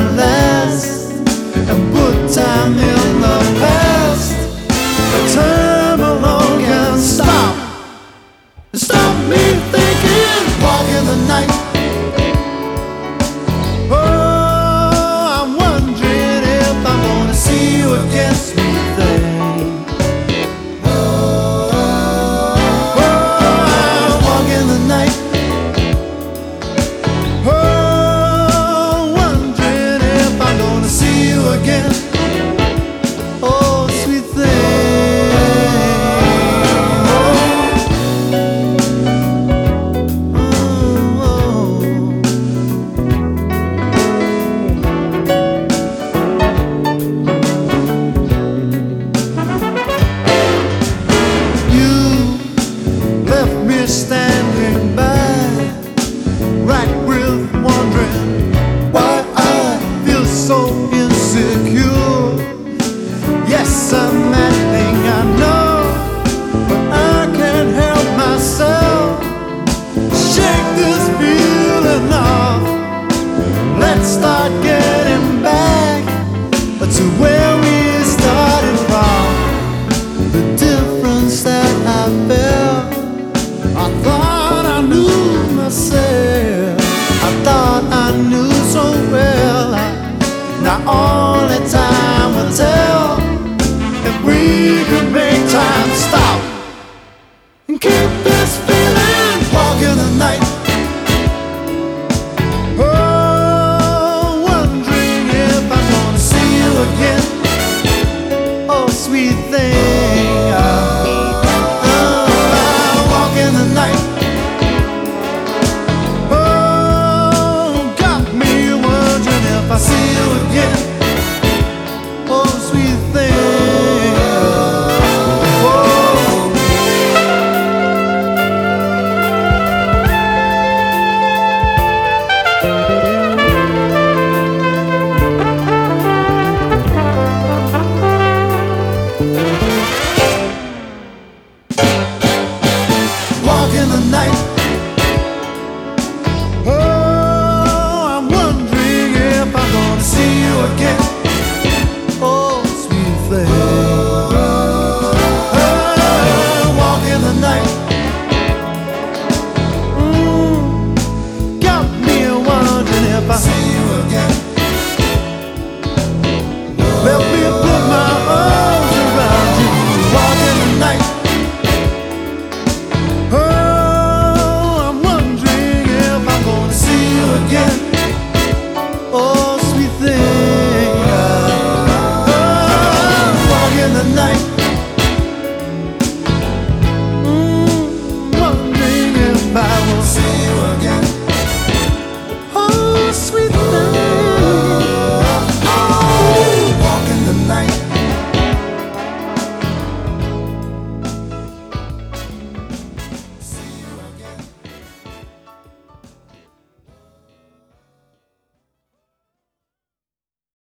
last and put time in the past. The time alone can stop me thinking. Walk in the night. Oh, I'm wondering if I'm gonna see you again, sweet thing. Oh, I walk in the night. Oh, wondering if I'm gonna see you again. Oh, sweet thing. Standing by, right with wondering why I feel so insecure. Yes, I'm admitting I know, but I can't help myself. Shake this feeling off. Let's start getting back to where we started from. The difference that I felt, I thought I knew myself. I thought I knew so well. Now only time will tell if we can make time stop and keep this feeling. Walk in the night. Oh, wondering if I'm gonna see you again. Oh, sweet thing.